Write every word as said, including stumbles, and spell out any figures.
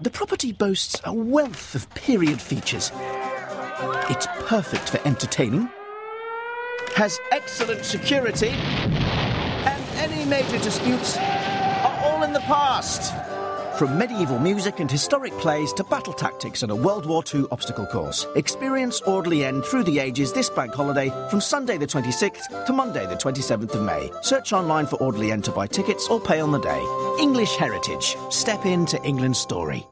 The property boasts a wealth of period features. It's perfect for entertaining, has excellent security, and any major disputes are all in the past. From medieval music and historic plays to battle tactics and a World War Two obstacle course. Experience Audley End through the ages this bank holiday from Sunday the twenty-sixth to Monday the twenty-seventh of May. Search online for Audley End to buy tickets or pay on the day. English Heritage. Step into England's story.